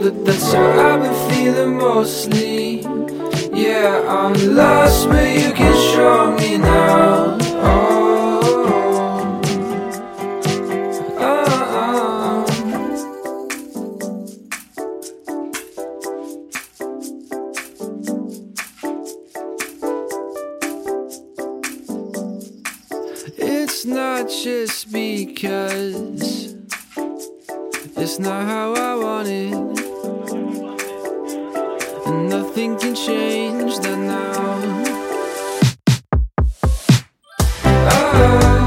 that that's how I've been feeling mostly. Yeah, I'm lost, but you can show me now. Oh, oh, oh. It's not just because it's not how I want it, and nothing can change that now. Oh.